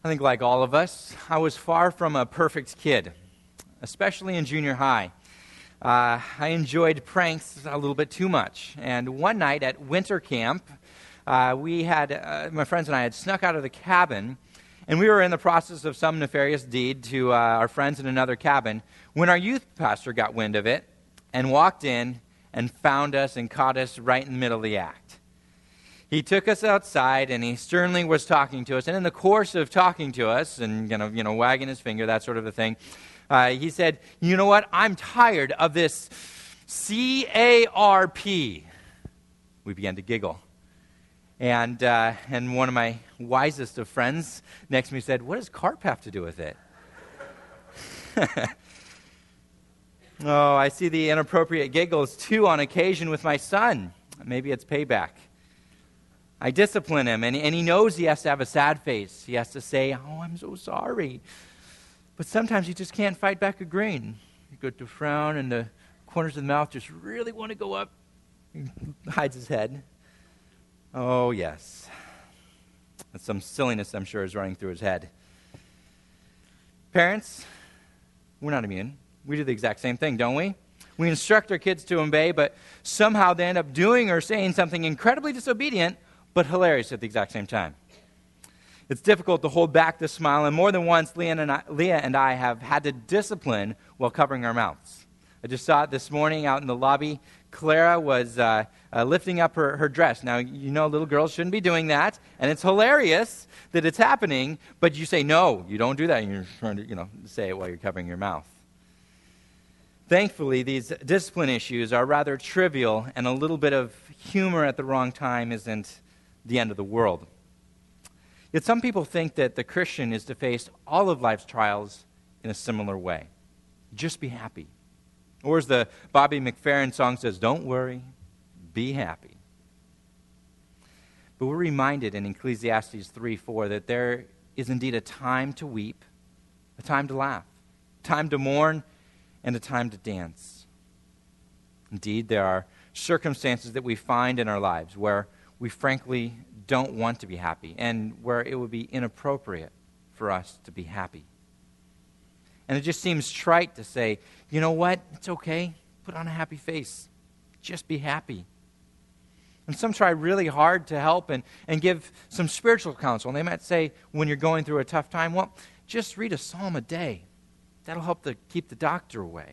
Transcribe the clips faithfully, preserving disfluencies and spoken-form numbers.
I think like all of us, I was far from a perfect kid, especially in junior high. Uh, I enjoyed pranks a little bit too much. And one night at winter camp, uh, we had, uh, my friends and I had snuck out of the cabin, and we were in the process of some nefarious deed to uh, our friends in another cabin when our youth pastor got wind of it and walked in and found us and caught us right in the middle of the act. He took us outside, and he sternly was talking to us. And in the course of talking to us and, you know, you know wagging his finger, that sort of a thing, uh, he said, you know what, I'm tired of this C A R P. We began to giggle. And uh, and one of my wisest of friends next to me said, what does carp have to do with it? Oh, I see the inappropriate giggles, too, on occasion with my son. Maybe it's payback. I discipline him, and, and he knows he has to have a sad face. He has to say, oh, I'm so sorry. But sometimes he just can't fight back a grin. He goes to frown, and the corners of the mouth just really want to go up. He hides his head. Oh, yes. And some silliness, I'm sure, is running through his head. Parents, we're not immune. We do the exact same thing, don't we? We instruct our kids to obey, but somehow they end up doing or saying something incredibly disobedient, but hilarious at the exact same time. It's difficult to hold back the smile, and more than once, Leah and I, Leah and I have had to discipline while covering our mouths. I just saw it this morning out in the lobby. Clara was uh, uh, lifting up her, her dress. Now, you know little girls shouldn't be doing that, and it's hilarious that it's happening, but you say, no, you don't do that, and you're trying to, you know, say it while you're covering your mouth. Thankfully, these discipline issues are rather trivial, and a little bit of humor at the wrong time isn't the end of the world. Yet some people think that the Christian is to face all of life's trials in a similar way. Just be happy. Or as the Bobby McFerrin song says, don't worry, be happy. But we're reminded in Ecclesiastes three four that there is indeed a time to weep, a time to laugh, a time to mourn, and a time to dance. Indeed, there are circumstances that we find in our lives where we frankly don't want to be happy and where it would be inappropriate for us to be happy. And it just seems trite to say, you know what, it's okay, put on a happy face, just be happy. And some try really hard to help and, and give some spiritual counsel. And they might say, when you're going through a tough time, well, just read a psalm a day. That'll help to keep the doctor away.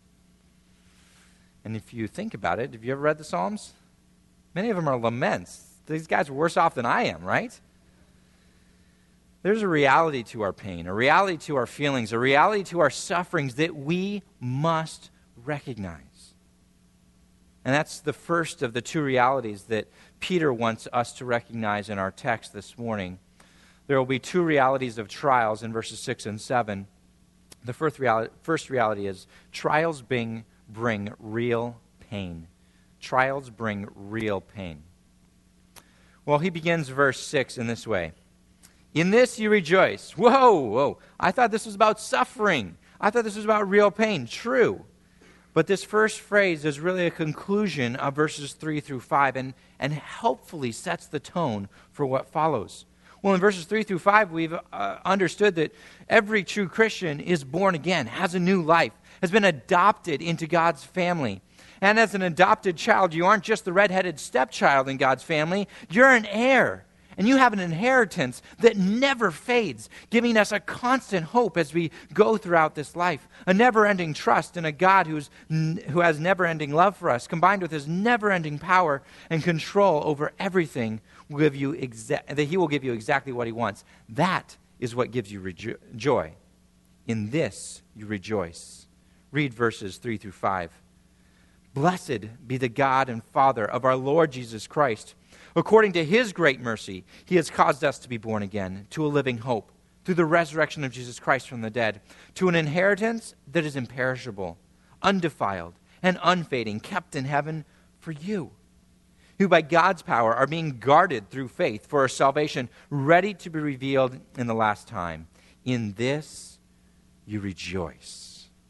And if you think about it, have you ever read the Psalms? Many of them are laments. These guys are worse off than I am, right? There's a reality to our pain, a reality to our feelings, a reality to our sufferings that we must recognize. And that's the first of the two realities that Peter wants us to recognize in our text this morning. There will be two realities of trials in verses six and seven. The first reality, first reality is trials bring, bring real pain. Trials bring real pain. Well, he begins verse six in this way. In this you rejoice. Whoa, whoa. I thought this was about suffering. I thought this was about real pain. True. But this first phrase is really a conclusion of verses three through five and, and helpfully sets the tone for what follows. Well, in verses three through five, we've uh, understood that every true Christian is born again, has a new life, has been adopted into God's family. And as an adopted child, you aren't just the red-headed stepchild in God's family. You're an heir. And you have an inheritance that never fades, giving us a constant hope as we go throughout this life. A never-ending trust in a God who's, who has never-ending love for us, combined with his never-ending power and control over everything, will give you exa- that he will give you exactly what he wants. That is what gives you rejo- joy. In this you rejoice. Read verses three through five. Blessed be the God and Father of our Lord Jesus Christ. According to his great mercy, he has caused us to be born again to a living hope through the resurrection of Jesus Christ from the dead, to an inheritance that is imperishable, undefiled, and unfading, kept in heaven for you, who by God's power are being guarded through faith for a salvation ready to be revealed in the last time. In this you rejoice.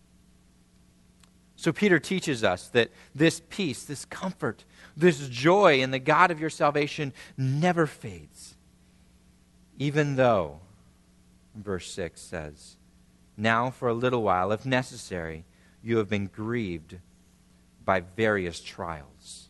So Peter teaches us that this peace, this comfort, this joy in the God of your salvation never fades, even though verse six says, "Now for a little while, if necessary, you have been grieved by various trials."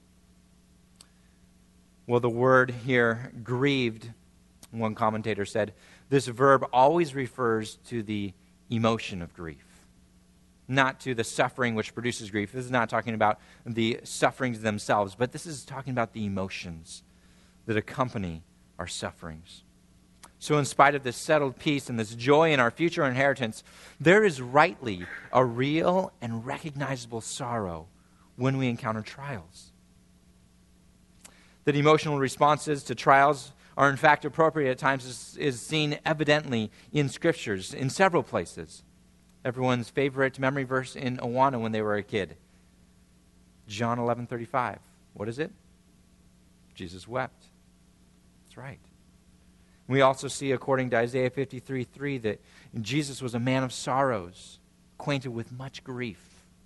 Well, the word here, grieved, one commentator said, this verb always refers to the emotion of grief, not to the suffering which produces grief. This is not talking about the sufferings themselves, but this is talking about the emotions that accompany our sufferings. So in spite of this settled peace and this joy in our future inheritance, there is rightly a real and recognizable sorrow when we encounter trials. That emotional responses to trials are in fact appropriate at times is, is seen evidently in Scriptures in several places. Everyone's favorite memory verse in Awana when they were a kid, John eleven thirty-five. What is it? Jesus wept. That's right. We also see, according to Isaiah fifty-three three, that Jesus was a man of sorrows, acquainted with much grief.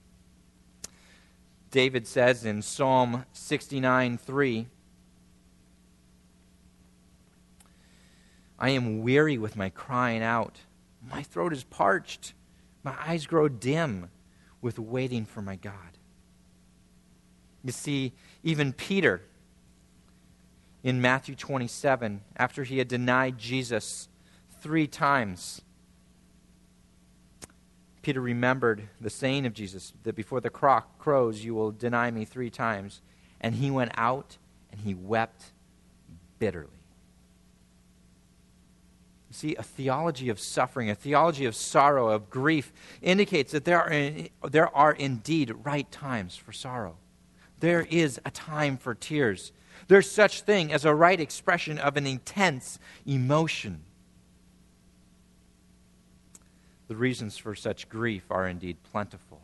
David says in Psalm sixty-nine three, "I am weary with my crying out. My throat is parched. My eyes grow dim with waiting for my God." You see, even Peter, in Matthew twenty-seven, after he had denied Jesus three times, Peter remembered the saying of Jesus that before the cock crows, you will deny me three times. And he went out and he wept bitterly. You see, a theology of suffering, a theology of sorrow, of grief, indicates that there are, there are indeed right times for sorrow. There is a time for tears. There's such thing as a right expression of an intense emotion. The reasons for such grief are indeed plentiful.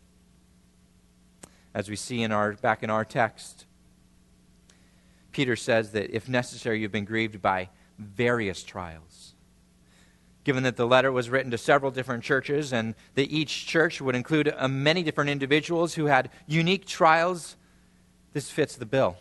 As we see in our back in our text, Peter says that if necessary, you've been grieved by various trials. Given that the letter was written to several different churches and that each church would include uh, many different individuals who had unique trials, this fits the bill.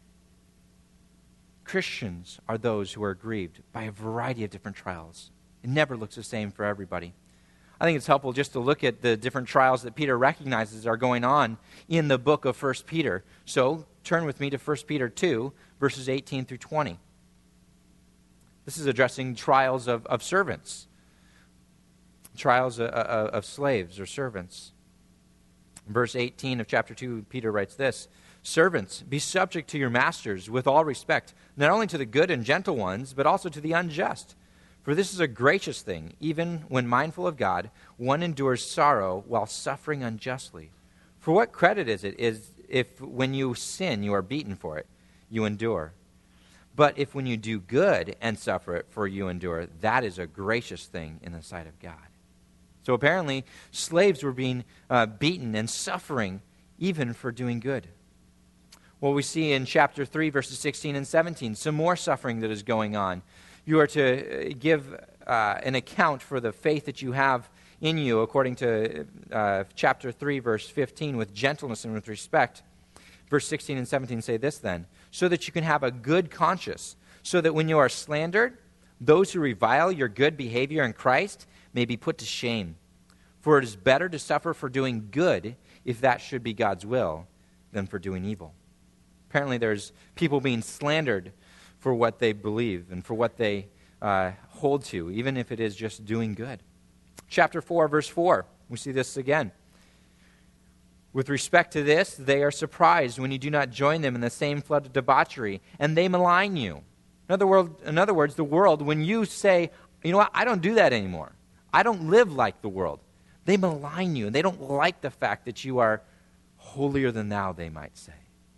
Christians are those who are grieved by a variety of different trials. It never looks the same for everybody. I think it's helpful just to look at the different trials that Peter recognizes are going on in the book of First Peter. So turn with me to First Peter two, verses eighteen through twenty. This is addressing trials of, of servants, trials of, of, of slaves or servants. In verse eighteen of chapter two, Peter writes this, "Servants, be subject to your masters with all respect, not only to the good and gentle ones, but also to the unjust. For this is a gracious thing, even when mindful of God, one endures sorrow while suffering unjustly. For what credit is it is if when you sin you are beaten for it, you endure? But if when you do good and suffer it, for you endure, that is a gracious thing in the sight of God." So apparently, slaves were being uh, beaten and suffering even for doing good. Well, we see in chapter three, verses sixteen and seventeen, some more suffering that is going on. You are to give uh, an account for the faith that you have in you, according to uh, chapter three, verse fifteen, with gentleness and with respect. Verse sixteen and seventeen say this then, "So that you can have a good conscience, so that when you are slandered, those who revile your good behavior in Christ may be put to shame. For it is better to suffer for doing good, if that should be God's will, than for doing evil." Apparently there's people being slandered for what they believe and for what they uh, hold to, even if it is just doing good. Chapter four, verse four, we see this again. "With respect to this, they are surprised when you do not join them in the same flood of debauchery, and they malign you." In other, word, in other words, the world, when you say, you know what, I don't do that anymore. I don't live like the world. They malign you, and they don't like the fact that you are holier than thou, they might say.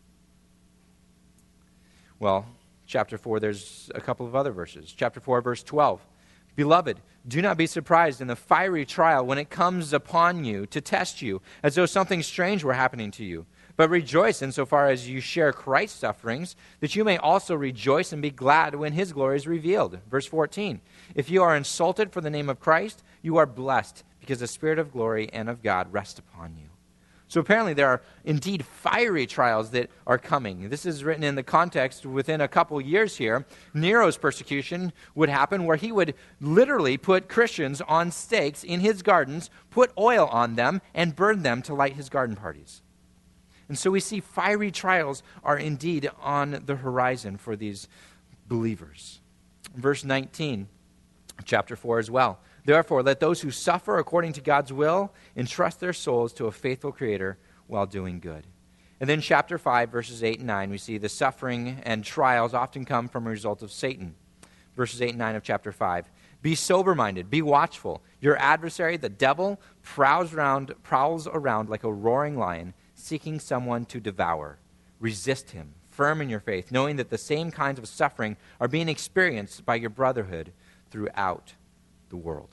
Well, chapter four, there's a couple of other verses. Chapter four, verse twelve. "Beloved, do not be surprised in the fiery trial when it comes upon you to test you, as though something strange were happening to you. But rejoice insofar as you share Christ's sufferings, that you may also rejoice and be glad when his glory is revealed." Verse fourteen. "If you are insulted for the name of Christ, you are blessed, because the Spirit of glory and of God rests upon you." So apparently there are indeed fiery trials that are coming. This is written in the context within a couple years here. Nero's persecution would happen where he would literally put Christians on stakes in his gardens, put oil on them, and burn them to light his garden parties. And so we see fiery trials are indeed on the horizon for these believers. Verse nineteen, chapter four as well. Therefore, let those who suffer according to God's will entrust their souls to a faithful Creator while doing good. And then chapter five, verses eight and nine, we see the suffering and trials often come from a result of Satan. Verses eight and nine of chapter five. Be sober-minded, be watchful. Your adversary, the devil, prowls around, prowls around like a roaring lion, seeking someone to devour. Resist him, firm in your faith, knowing that the same kinds of suffering are being experienced by your brotherhood throughout the world.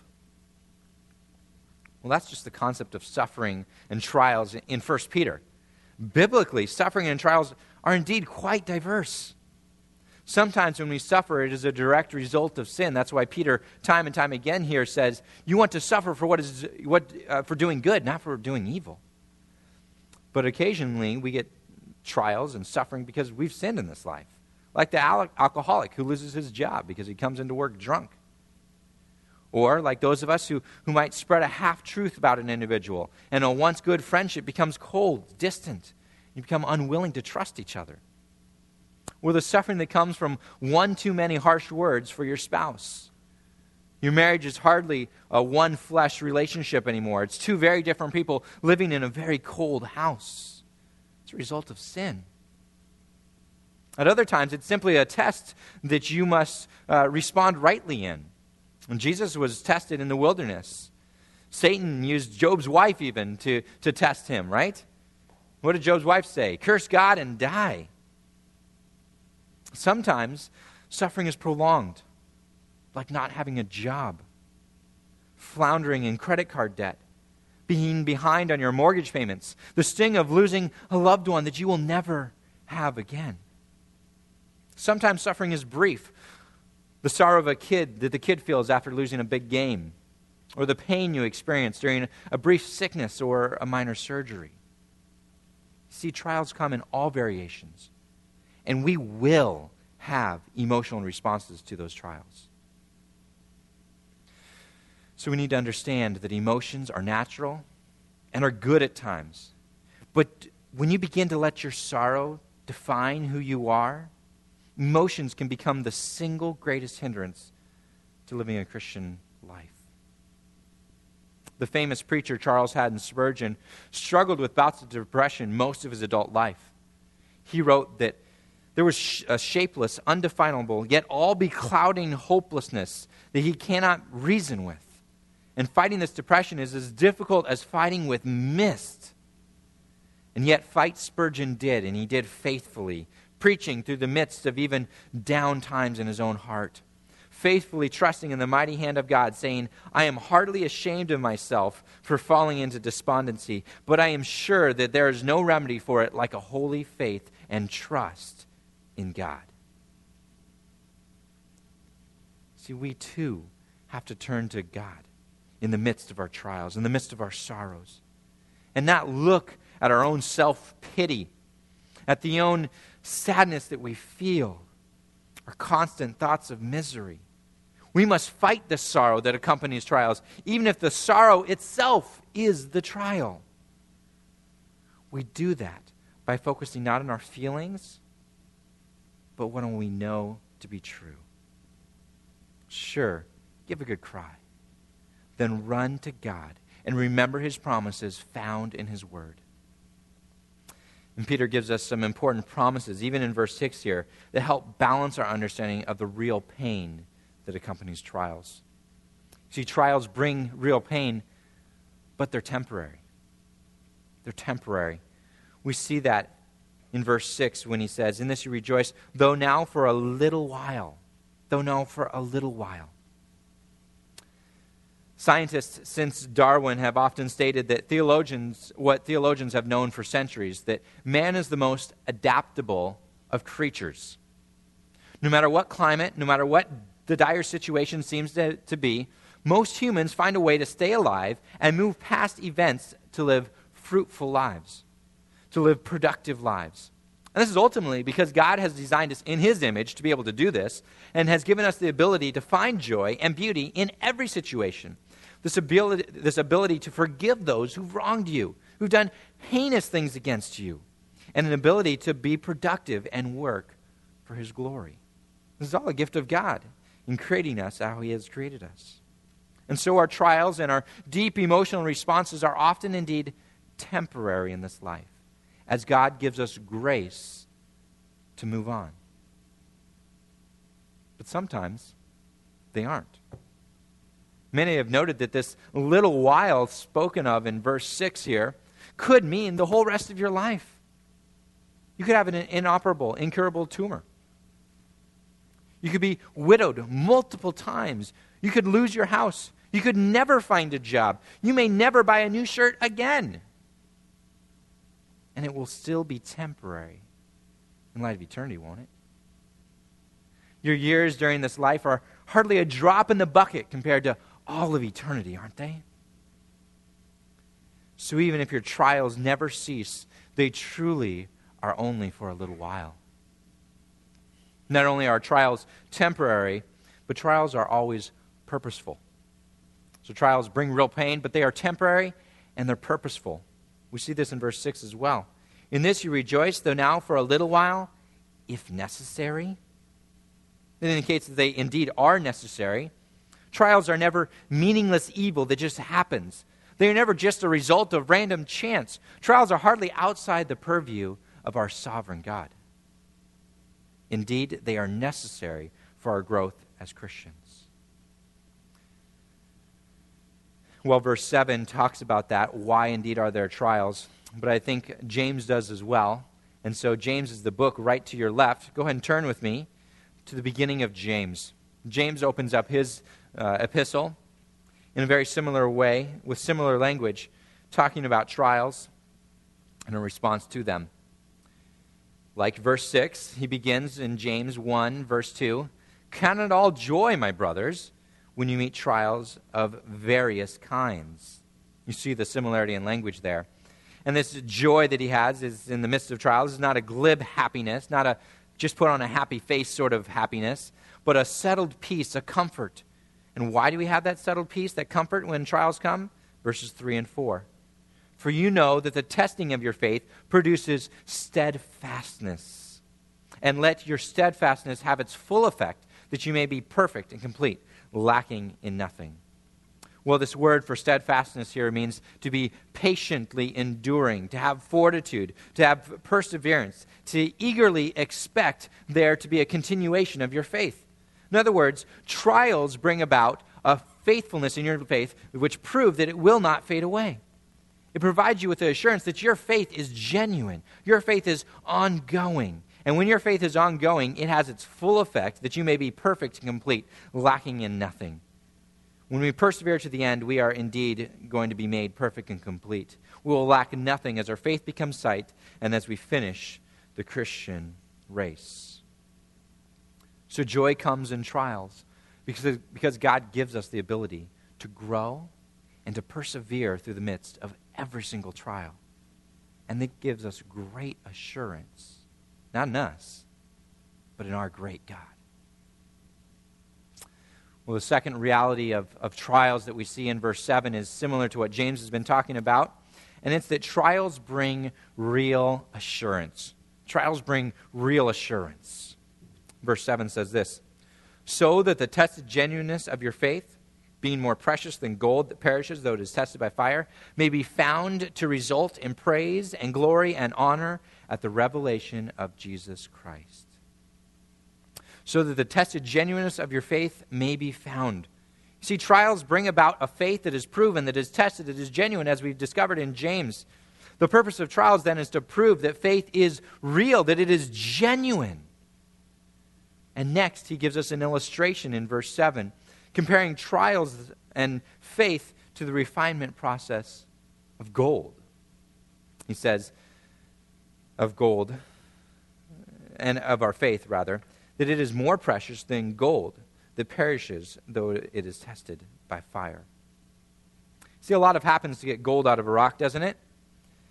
Well, that's just the concept of suffering and trials in First Peter. Biblically, suffering and trials are indeed quite diverse. Sometimes when we suffer, it is a direct result of sin. That's why Peter, time and time again here, says, you want to suffer for what is what uh, for doing good, not for doing evil. But occasionally, we get trials and suffering because we've sinned in this life. Like the al- alcoholic who loses his job because he comes into work drunk. Or like those of us who, who might spread a half-truth about an individual, and a once good friendship becomes cold, distant. You become unwilling to trust each other. Or the suffering that comes from one too many harsh words for your spouse. Your marriage is hardly a one-flesh relationship anymore. It's two very different people living in a very cold house. It's a result of sin. At other times, it's simply a test that you must uh, respond rightly in. And Jesus was tested in the wilderness. Satan used Job's wife even to, to test him, right? What did Job's wife say? Curse God and die. Sometimes suffering is prolonged, like not having a job, floundering in credit card debt, being behind on your mortgage payments, the sting of losing a loved one that you will never have again. Sometimes suffering is brief. The sorrow of a kid that the kid feels after losing a big game, or the pain you experience during a brief sickness or a minor surgery. See, trials come in all variations, and we will have emotional responses to those trials. So we need to understand that emotions are natural and are good at times. But when you begin to let your sorrow define who you are, emotions can become the single greatest hindrance to living a Christian life. The famous preacher Charles Haddon Spurgeon struggled with bouts of depression most of his adult life. He wrote that there was a shapeless, undefinable, yet all-beclouding hopelessness that he cannot reason with. And fighting this depression is as difficult as fighting with mist. And yet fight Spurgeon did, and he did faithfully, preaching through the midst of even down times in his own heart, faithfully trusting in the mighty hand of God, saying, I am heartily ashamed of myself for falling into despondency, but I am sure that there is no remedy for it like a holy faith and trust in God. See, we too have to turn to God in the midst of our trials, in the midst of our sorrows, and not look at our own self-pity, at the own sadness that we feel, our constant thoughts of misery. We must fight the sorrow that accompanies trials, even if the sorrow itself is the trial. We do that by focusing not on our feelings, but what we know to be true. Sure, give a good cry. Then run to God and remember His promises found in His Word. And Peter gives us some important promises, even in verse six here, that help balance our understanding of the real pain that accompanies trials. See, trials bring real pain, but they're temporary. They're temporary. We see that in verse six when he says, in this you rejoice, though now for a little while. Though now for a little while. Scientists since Darwin have often stated that theologians, what theologians have known for centuries, that man is the most adaptable of creatures. No matter what climate, no matter what the dire situation seems to, to be, most humans find a way to stay alive and move past events to live fruitful lives, to live productive lives. And this is ultimately because God has designed us in his image to be able to do this and has given us the ability to find joy and beauty in every situation. This ability, this ability to forgive those who've wronged you, who've done heinous things against you, and an ability to be productive and work for his glory. This is all a gift of God in creating us how he has created us. And so our trials and our deep emotional responses are often indeed temporary in this life, as God gives us grace to move on. But sometimes they aren't. Many have noted that this little while spoken of in verse six here could mean the whole rest of your life. You could have an inoperable, incurable tumor. You could be widowed multiple times. You could lose your house. You could never find a job. You may never buy a new shirt again. And it will still be temporary in light of eternity, won't it? Your years during this life are hardly a drop in the bucket compared to all of eternity, aren't they? So even if your trials never cease, they truly are only for a little while. Not only are trials temporary, but trials are always purposeful. So trials bring real pain, but they are temporary and they're purposeful. We see this in verse six as well. In this you rejoice, though now for a little while, if necessary. It indicates that they indeed are necessary. Trials are never meaningless evil that just happens. They are never just a result of random chance. Trials are hardly outside the purview of our sovereign God. Indeed, they are necessary for our growth as Christians. Well, verse seven talks about that. Why indeed are there trials? But I think James does as well. And so James is the book right to your left. Go ahead and turn with me to the beginning of James. James opens up his uh, epistle in a very similar way, with similar language, talking about trials and a response to them. Like verse six, he begins in James one, verse two, "Count it all joy, my brothers, when you meet trials of various kinds." You see the similarity in language there. And this joy that he has is in the midst of trials is not a glib happiness, not a just put on a happy face sort of happiness, but a settled peace, a comfort. And why do we have that settled peace, that comfort when trials come? Verses three and four. "For you know that the testing of your faith produces steadfastness. And let your steadfastness have its full effect, that you may be perfect and complete, lacking in nothing." Well, this word for steadfastness here means to be patiently enduring, to have fortitude, to have perseverance, to eagerly expect there to be a continuation of your faith. In other words, trials bring about a faithfulness in your faith which prove that it will not fade away. It provides you with the assurance that your faith is genuine. Your faith is ongoing. And when your faith is ongoing, it has its full effect that you may be perfect and complete, lacking in nothing. When we persevere to the end, we are indeed going to be made perfect and complete. We will lack nothing as our faith becomes sight and as we finish the Christian race. So joy comes in trials because, because God gives us the ability to grow and to persevere through the midst of every single trial. And it gives us great assurance, not in us, but in our great God. Well, the second reality of, of trials that we see in verse seven is similar to what James has been talking about, and it's that trials bring real assurance. Trials bring real assurance. Verse seven says this, "So that the tested genuineness of your faith, being more precious than gold that perishes, though it is tested by fire, may be found to result in praise and glory and honor at the revelation of Jesus Christ." So that the tested genuineness of your faith may be found. You see, trials bring about a faith that is proven, that is tested, that is genuine, as we've discovered in James. The purpose of trials, then, is to prove that faith is real, that it is genuine. And next, he gives us an illustration in verse seven, comparing trials and faith to the refinement process of gold. He says, of gold, and of our faith, rather, that it is more precious than gold that perishes, though it is tested by fire. See, a lot of happens to get gold out of a rock, doesn't it?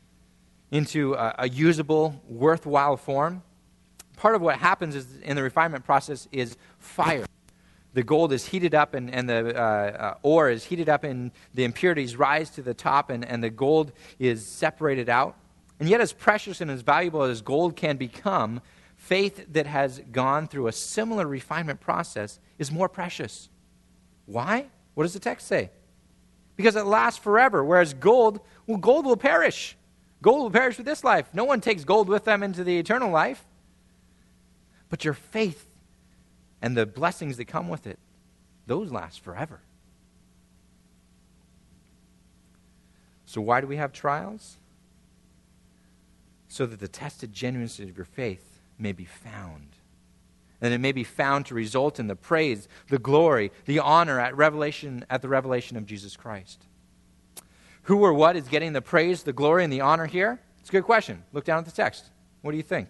into a, a usable, worthwhile form, part of what happens is in the refinement process is fire. The gold is heated up and, and the uh, uh, ore is heated up and the impurities rise to the top and, and the gold is separated out. And yet as precious and as valuable as gold can become, faith that has gone through a similar refinement process is more precious. Why? What does the text say? Because it lasts forever, whereas gold, well, gold will perish. Gold will perish with this life. No one takes gold with them into the eternal life. But your faith and the blessings that come with it, those last forever. So why do we have trials? So that the tested genuineness of your faith may be found. And it may be found to result in the praise, the glory, the honor at revelation at the revelation of Jesus Christ. Who or what is getting the praise, the glory, and the honor here? It's a good question. Look down at the text. What do you think?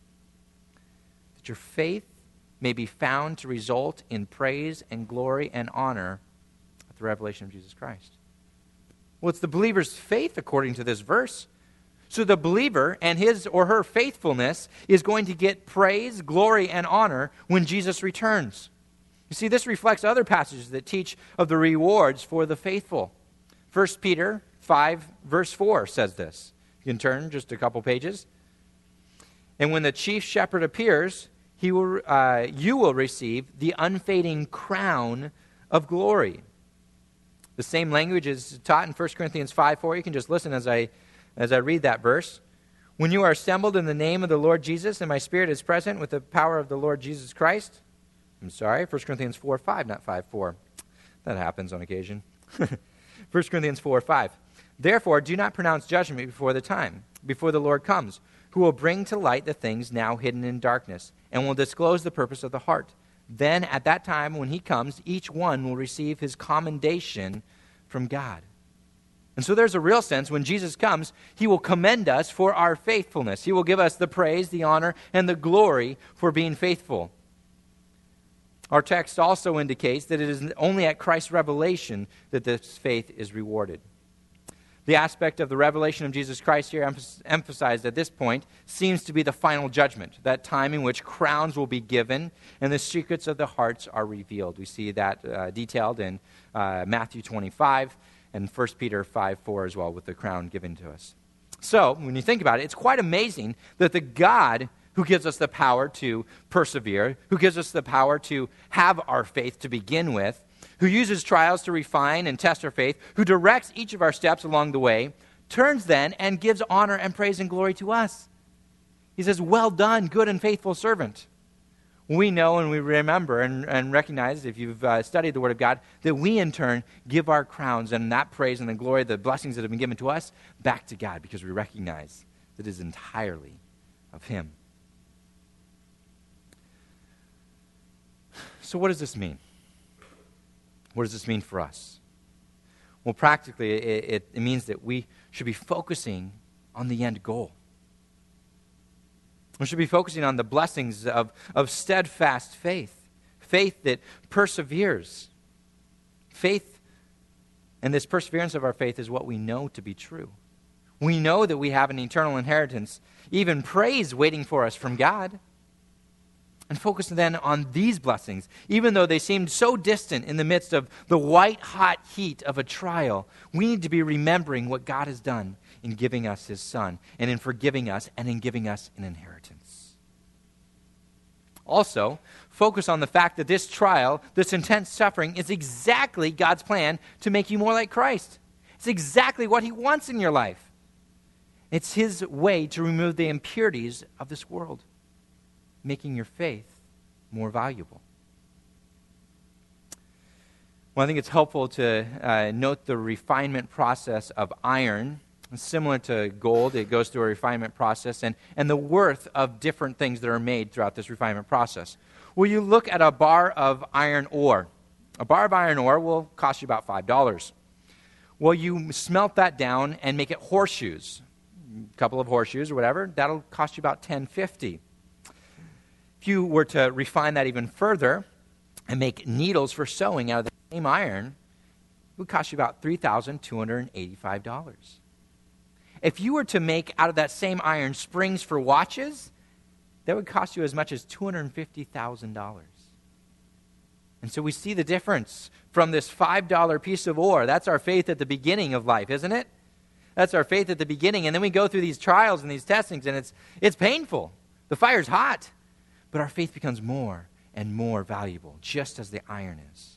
That your faith may be found to result in praise and glory and honor at the revelation of Jesus Christ. Well, it's the believer's faith according to this verse. So the believer and his or her faithfulness is going to get praise, glory, and honor when Jesus returns. You see, this reflects other passages that teach of the rewards for the faithful. First Peter five, verse four says this. You can turn just a couple pages. And when the chief shepherd appears, he will, uh, you will receive the unfading crown of glory. The same language is taught in First Corinthians five four. You can just listen as I As I read that verse. When you are assembled in the name of the Lord Jesus, and my spirit is present with the power of the Lord Jesus Christ. I'm sorry, First Corinthians four five, not five four. That happens on occasion. First Corinthians four five. Therefore, do not pronounce judgment before the time, before the Lord comes, who will bring to light the things now hidden in darkness, and will disclose the purpose of the heart. Then, at that time, when he comes, each one will receive his commendation from God. And so there's a real sense when Jesus comes, he will commend us for our faithfulness. He will give us the praise, the honor, and the glory for being faithful. Our text also indicates that it is only at Christ's revelation that this faith is rewarded. The aspect of the revelation of Jesus Christ here emphasized at this point seems to be the final judgment, that time in which crowns will be given and the secrets of the hearts are revealed. We see that uh, detailed in uh, Matthew twenty-five. And First Peter five four as well, with the crown given to us. So, when you think about it, it's quite amazing that the God who gives us the power to persevere, who gives us the power to have our faith to begin with, who uses trials to refine and test our faith, who directs each of our steps along the way, turns then and gives honor and praise and glory to us. He says, well done, good and faithful servant. We know and we remember and, and recognize, if you've uh, studied the Word of God, that we in turn give our crowns and that praise and the glory, the blessings that have been given to us, back to God because we recognize that it is entirely of Him. So what does this mean? What does this mean for us? Well, practically, it, it, it means that we should be focusing on the end goal. We should be focusing on the blessings of, of steadfast faith, faith that perseveres. Faith, and this perseverance of our faith is what we know to be true. We know that we have an eternal inheritance, even praise waiting for us from God. And focus then on these blessings, even though they seemed so distant in the midst of the white-hot heat of a trial. We need to be remembering what God has done in giving us His Son, and in forgiving us, and in giving us an inheritance. Also, focus on the fact that this trial, this intense suffering, is exactly God's plan to make you more like Christ. It's exactly what He wants in your life. It's His way to remove the impurities of this world, making your faith more valuable. Well, I think it's helpful to uh, note the refinement process of iron. Similar to gold, it goes through a refinement process, and, and the worth of different things that are made throughout this refinement process. Well, you look at a bar of iron ore. A bar of iron ore will cost you about five dollars. Well, you smelt that down and make it horseshoes, a couple of horseshoes or whatever, that'll cost you about ten fifty. If you were to refine that even further and make needles for sewing out of the same iron, it would cost you about three thousand two hundred eighty-five dollars. If you were to make out of that same iron springs for watches, that would cost you as much as two hundred fifty thousand dollars. And so we see the difference from this five dollar piece of ore. That's our faith at the beginning of life, isn't it? That's our faith at the beginning. And then we go through these trials and these testings, and it's it's painful. The fire's hot. But our faith becomes more and more valuable, just as the iron is.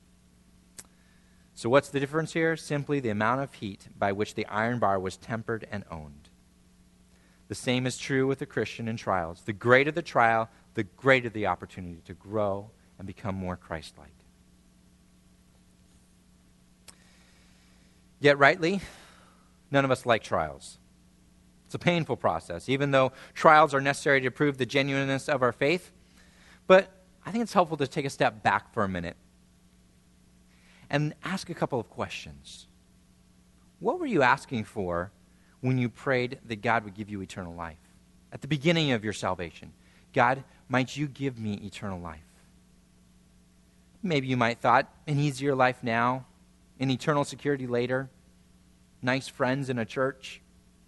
So what's the difference here? Simply the amount of heat by which the iron bar was tempered and owned. The same is true with the Christian in trials. The greater the trial, the greater the opportunity to grow and become more Christ-like. Yet rightly, none of us like trials. It's a painful process, even though trials are necessary to prove the genuineness of our faith. But I think it's helpful to take a step back for a minute and ask a couple of questions. What were you asking for when you prayed that God would give you eternal life? At the beginning of your salvation, God, might you give me eternal life? Maybe you might thought an easier life now, an eternal security later, nice friends in a church.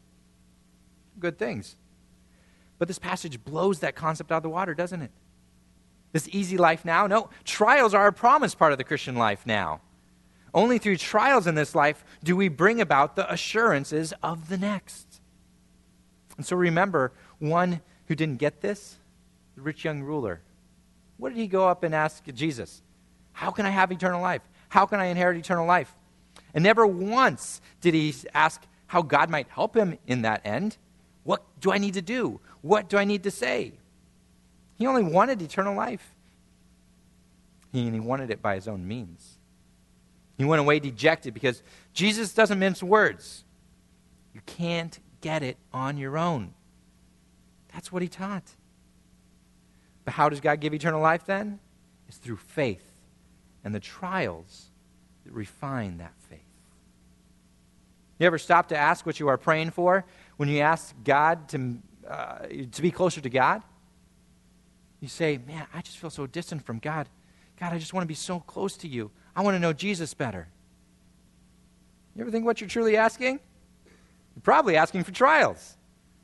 Good things. But this passage blows that concept out of the water, doesn't it? This easy life now? No, trials are a promised part of the Christian life now. Only through trials in this life do we bring about the assurances of the next. And so remember, one who didn't get this, the rich young ruler. What did he go up and ask Jesus? How can I have eternal life? How can I inherit eternal life? And never once did he ask how God might help him in that end. What do I need to do? What do I need to say? He only wanted eternal life. He, and he wanted it by his own means. He went away dejected because Jesus doesn't mince words. You can't get it on your own. That's what he taught. But how does God give eternal life then? It's through faith and the trials that refine that faith. You ever stop to ask what you are praying for when you ask God to, uh, to be closer to God? You say, man, I just feel so distant from God. God, I just want to be so close to you. I want to know Jesus better. You ever think what you're truly asking? You're probably asking for trials.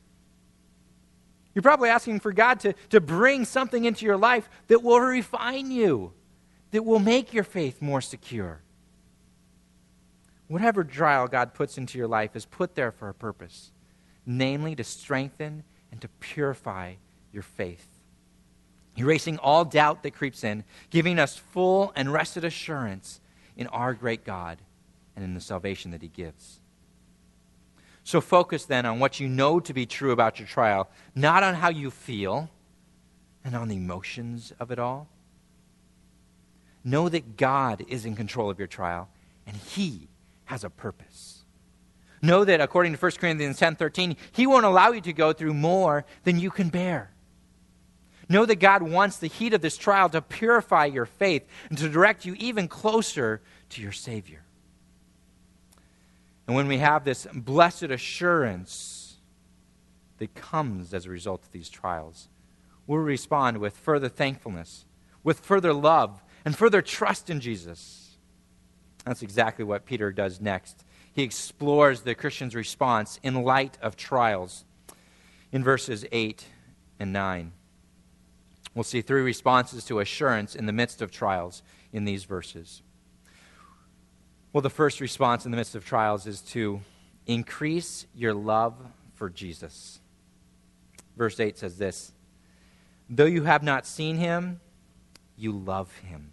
You're probably asking for God to, to bring something into your life that will refine you, that will make your faith more secure. Whatever trial God puts into your life is put there for a purpose, namely to strengthen and to purify your faith, erasing all doubt that creeps in, giving us full and rested assurance in our great God and in the salvation that he gives. So focus then on what you know to be true about your trial, not on how you feel and on the emotions of it all. Know that God is in control of your trial, and he has a purpose. Know that according to First Corinthians ten thirteen, he won't allow you to go through more than you can bear. Know that God wants the heat of this trial to purify your faith and to direct you even closer to your Savior. And when we have this blessed assurance that comes as a result of these trials, we'll respond with further thankfulness, with further love, and further trust in Jesus. That's exactly what Peter does next. He explores the Christian's response in light of trials in verses eight and nine. We'll see three responses to assurance in the midst of trials in these verses. Well, the first response in the midst of trials is to increase your love for Jesus. Verse eight says this, though you have not seen him, you love him.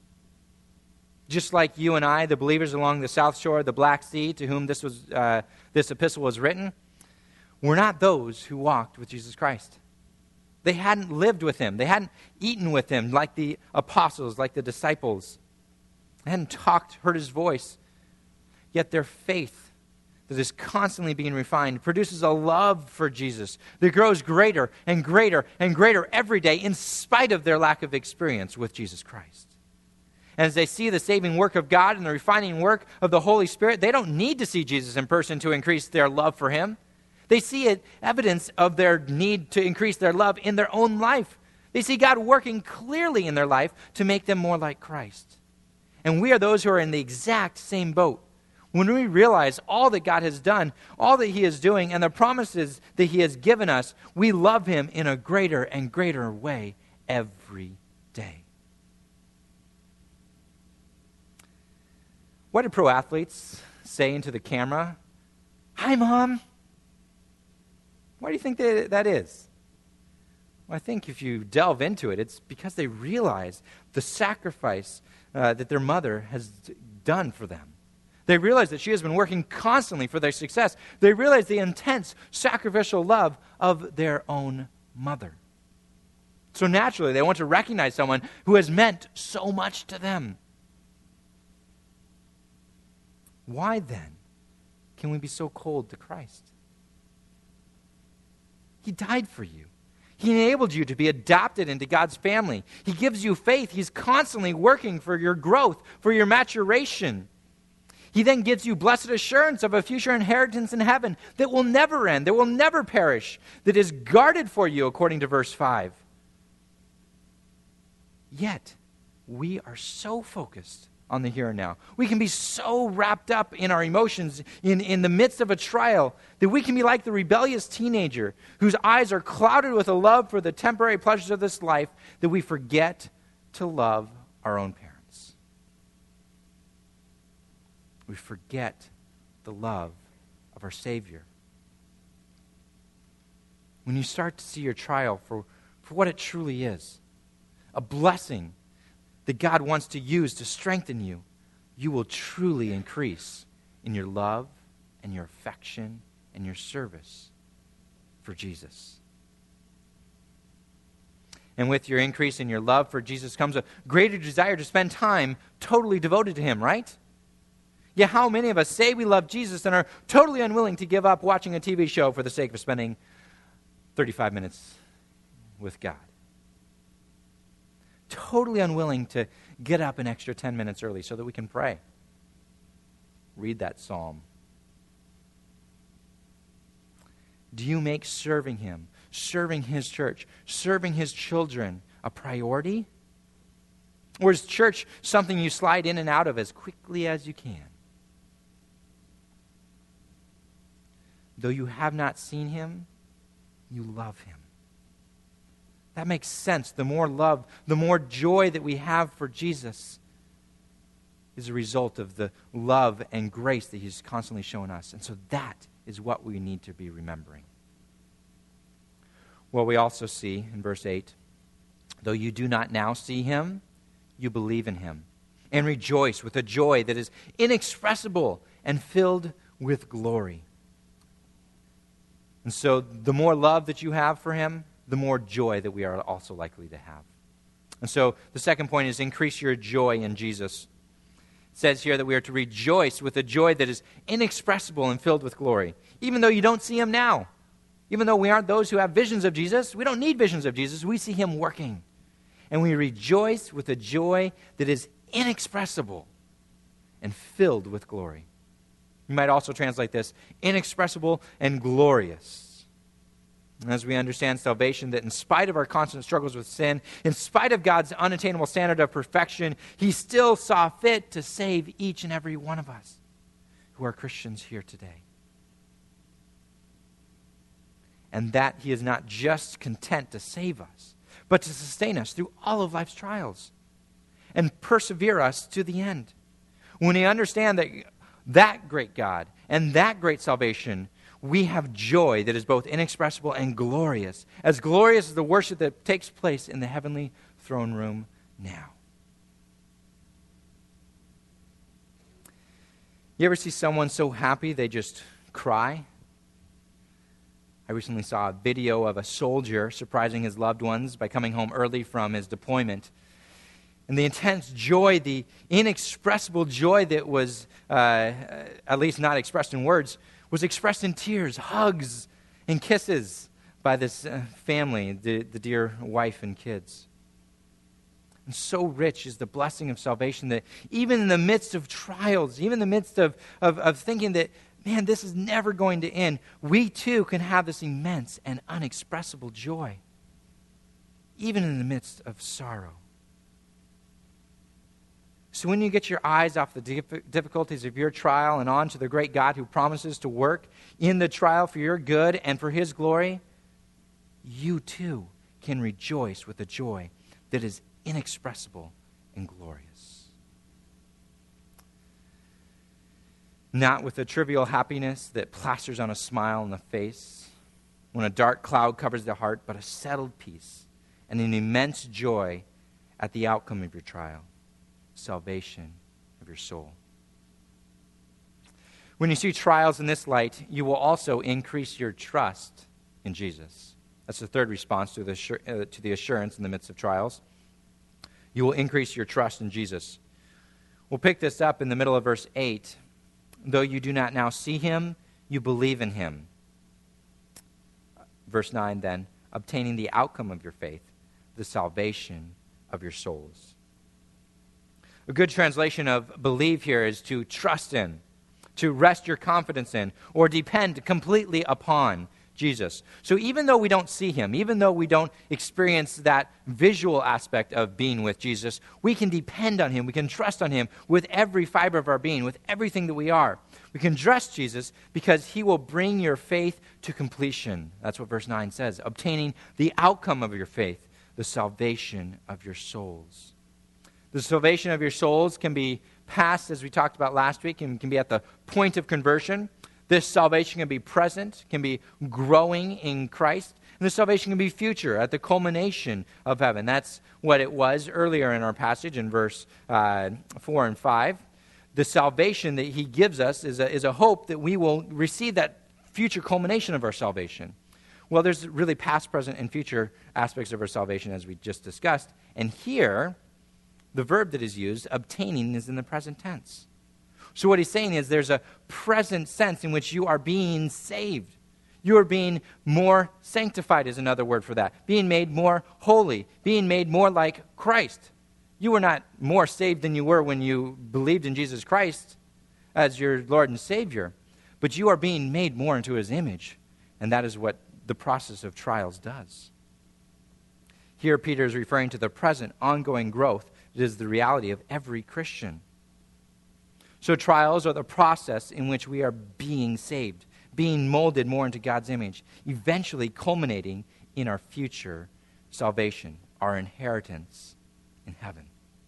Just like you and I, the believers along the south shore of the Black Sea, to whom this was uh, this epistle was written, we're not those who walked with Jesus Christ. They hadn't lived with him. They hadn't eaten with him like the apostles, like the disciples. They hadn't talked, heard his voice. Yet their faith that is constantly being refined produces a love for Jesus that grows greater and greater and greater every day in spite of their lack of experience with Jesus Christ. And as they see the saving work of God and the refining work of the Holy Spirit, they don't need to see Jesus in person to increase their love for him. They see it, evidence of their need to increase their love in their own life. They see God working clearly in their life to make them more like Christ. And we are those who are in the exact same boat. When we realize all that God has done, all that he is doing, and the promises that he has given us, we love him in a greater and greater way every day. What do pro athletes say into the camera? Hi, Mom. Why do you think that, that is? Well, I think if you delve into it, it's because they realize the sacrifice uh, that their mother has d- done for them. They realize that she has been working constantly for their success. They realize the intense sacrificial love of their own mother. So naturally, they want to recognize someone who has meant so much to them. Why then can we be so cold to Christ? He died for you. He enabled you to be adopted into God's family. He gives you faith. He's constantly working for your growth, for your maturation. He then gives you blessed assurance of a future inheritance in heaven that will never end, that will never perish, that is guarded for you, according to verse five. Yet, we are so focused on the here and now. We can be so wrapped up in our emotions in, in the midst of a trial that we can be like the rebellious teenager whose eyes are clouded with a love for the temporary pleasures of this life that we forget to love our own parents. We forget the love of our Savior. When you start to see your trial for, for what it truly is, a blessing that God wants to use to strengthen you, you will truly increase in your love and your affection and your service for Jesus. And with your increase in your love for Jesus comes a greater desire to spend time totally devoted to him, right? Yeah, how many of us say we love Jesus and are totally unwilling to give up watching a T V show for the sake of spending thirty-five minutes with God? Totally unwilling to get up an extra ten minutes early so that we can pray. Read that psalm. Do you make serving him, serving his church, serving his children a priority? Or is church something you slide in and out of as quickly as you can? Though you have not seen him, you love him. That makes sense. The more love, the more joy that we have for Jesus is a result of the love and grace that he's constantly shown us. And so that is what we need to be remembering. Well, we also see in verse eight, though you do not now see him, you believe in him and rejoice with a joy that is inexpressible and filled with glory. And so the more love that you have for him, the more joy that we are also likely to have. And so the second point is increase your joy in Jesus. It says here that we are to rejoice with a joy that is inexpressible and filled with glory, even though you don't see him now. Even though we aren't those who have visions of Jesus, we don't need visions of Jesus. We see him working. And we rejoice with a joy that is inexpressible and filled with glory. You might also translate this, inexpressible and glorious. As we understand salvation, that in spite of our constant struggles with sin, in spite of God's unattainable standard of perfection, he still saw fit to save each and every one of us who are Christians here today. And that he is not just content to save us, but to sustain us through all of life's trials and persevere us to the end. When we understand that that great God and that great salvation, we have joy that is both inexpressible and glorious, as glorious as the worship that takes place in the heavenly throne room now. You ever see someone so happy they just cry? I recently saw a video of a soldier surprising his loved ones by coming home early from his deployment. And the intense joy, the inexpressible joy that was, uh, at least not expressed in words, was expressed in tears, hugs, and kisses by this uh, family, the, the dear wife and kids. And so rich is the blessing of salvation that even in the midst of trials, even in the midst of, of, of thinking that, man, this is never going to end, we too can have this immense and unexpressible joy, even in the midst of sorrow. So when you get your eyes off the dif- difficulties of your trial and on to the great God who promises to work in the trial for your good and for his glory, you too can rejoice with a joy that is inexpressible and glorious. Not with a trivial happiness that plasters on a smile on the face when a dark cloud covers the heart, but a settled peace and an immense joy at the outcome of your trial, salvation of your soul. When you see trials in this light, you will also increase your trust in Jesus. That's the third response to the, assur- uh, to the assurance in the midst of trials. You will increase your trust in Jesus. We'll pick this up in the middle of verse eight. Though you do not now see him, you believe in him. Verse nine then, obtaining the outcome of your faith, the salvation of your souls. A good translation of believe here is to trust in, to rest your confidence in, or depend completely upon Jesus. So even though we don't see him, even though we don't experience that visual aspect of being with Jesus, we can depend on him, we can trust on him with every fiber of our being, with everything that we are. We can trust Jesus because he will bring your faith to completion. That's what verse nine says, obtaining the outcome of your faith, the salvation of your souls. The salvation of your souls can be past, as we talked about last week, and can be at the point of conversion. This salvation can be present, can be growing in Christ. And this salvation can be future, at the culmination of heaven. That's what it was earlier in our passage in verse uh, four and five. The salvation that he gives us is a, is a hope that we will receive that future culmination of our salvation. Well, there's really past, present, and future aspects of our salvation, as we just discussed. And here, the verb that is used, obtaining, is in the present tense. So what he's saying is there's a present sense in which you are being saved. You are being more sanctified is another word for that. Being made more holy. Being made more like Christ. You were not more saved than you were when you believed in Jesus Christ as your Lord and Savior. But you are being made more into his image. And that is what the process of trials does. Here Peter is referring to the present ongoing growth. It is the reality of every Christian. So trials are the process in which we are being saved, being molded more into God's image, eventually culminating in our future salvation, our inheritance in heaven.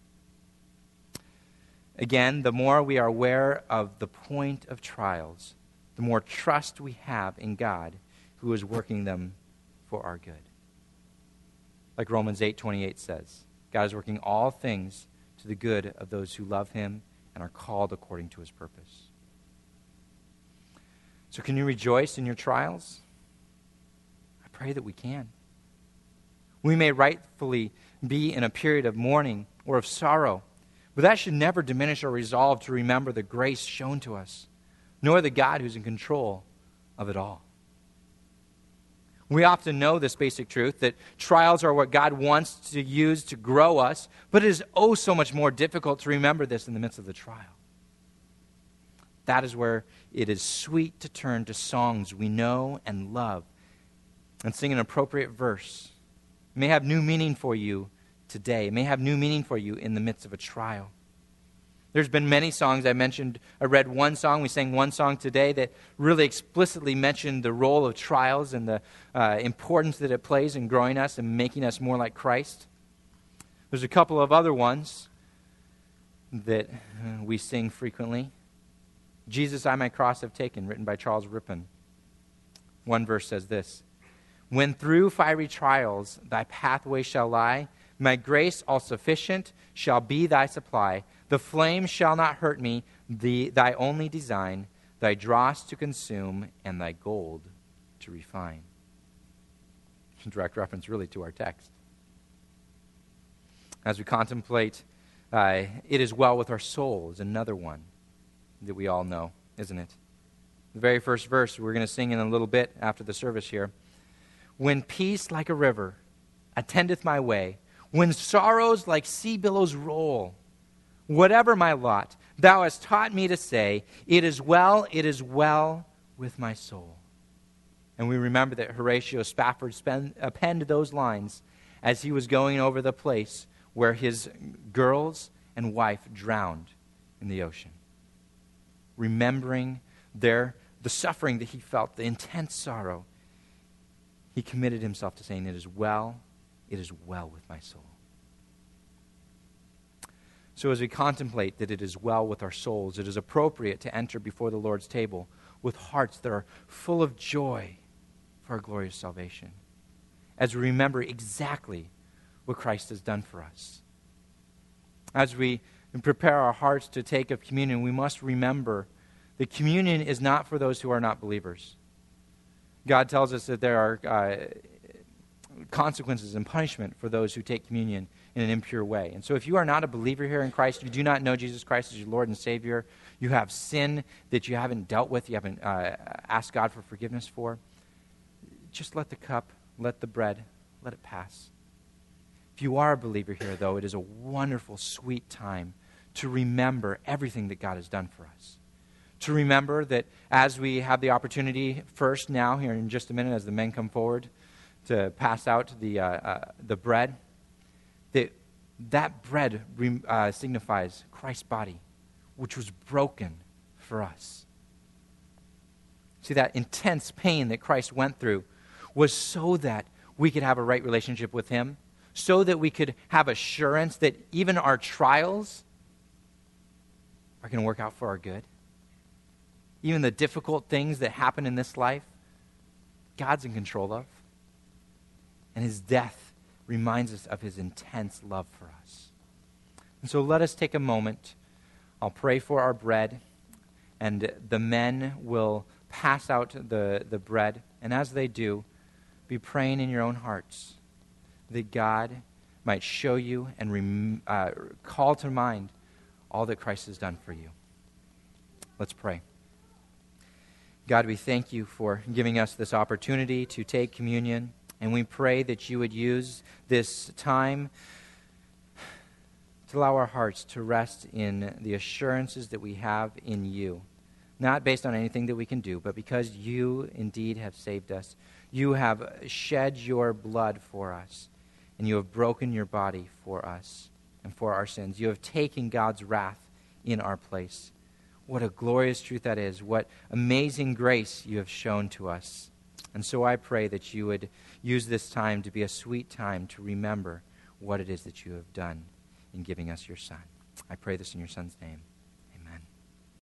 Again, the more we are aware of the point of trials, the more trust we have in God who is working them for our good. Like Romans eight twenty-eight says, God is working all things to the good of those who love him and are called according to his purpose. So can you rejoice in your trials? I pray that we can. We may rightfully be in a period of mourning or of sorrow, but that should never diminish our resolve to remember the grace shown to us, nor the God who's in control of it all. We often know this basic truth that trials are what God wants to use to grow us, but it is oh so much more difficult to remember this in the midst of the trial. That is where it is sweet to turn to songs we know and love and sing an appropriate verse. It may have new meaning for you today. It may have new meaning for you in the midst of a trial. There's been many songs I mentioned. I read one song, we sang one song today that really explicitly mentioned the role of trials and the uh, importance that it plays in growing us and making us more like Christ. There's a couple of other ones that uh, we sing frequently. Jesus, I my cross have taken, written by Charles Rippon. One verse says this, when through fiery trials thy pathway shall lie, my grace all sufficient shall be thy supply. The flame shall not hurt me, the, thy only design, thy dross to consume, and thy gold to refine. Direct reference really to our text. As we contemplate, uh, it is well with our soul is another one that we all know, isn't it? The very first verse we're going to sing in a little bit after the service here. When peace like a river attendeth my way, when sorrows like sea billows roll, whatever my lot, thou hast taught me to say, it is well, it is well with my soul. And we remember that Horatio Spafford spend, uh, penned those lines as he was going over the place where his girls and wife drowned in the ocean. Remembering their the suffering that he felt, the intense sorrow, he committed himself to saying, "It is well, it is well with my soul." So as we contemplate that it is well with our souls, it is appropriate to enter before the Lord's table with hearts that are full of joy for our glorious salvation, as we remember exactly what Christ has done for us. As we prepare our hearts to take of communion, we must remember that communion is not for those who are not believers. God tells us that there are uh, consequences and punishment for those who take communion in an impure way. And so if you are not a believer here in Christ, you do not know Jesus Christ as your Lord and Savior, you have sin that you haven't dealt with, you haven't uh, asked God for forgiveness for, just let the cup, let the bread, let it pass. If you are a believer here, though, it is a wonderful, sweet time to remember everything that God has done for us. To remember that as we have the opportunity first now, here in just a minute, as the men come forward to pass out the uh, uh, the bread, that that bread uh, signifies Christ's body, which was broken for us. See, that intense pain that Christ went through was so that we could have a right relationship with him, so that we could have assurance that even our trials are going to work out for our good. Even the difficult things that happen in this life, God's in control of. And his death reminds us of his intense love for us. And so let us take a moment. I'll pray for our bread, and the men will pass out the, the bread. And as they do, be praying in your own hearts that God might show you and rem, uh, call to mind all that Christ has done for you. Let's pray. God, we thank you for giving us this opportunity to take communion, and we pray that you would use this time to allow our hearts to rest in the assurances that we have in you, not based on anything that we can do, but because you indeed have saved us. You have shed your blood for us, and you have broken your body for us and for our sins. You have taken God's wrath in our place. What a glorious truth that is. What amazing grace you have shown to us. And so I pray that you would use this time to be a sweet time to remember what it is that you have done in giving us your Son. I pray this in your Son's name.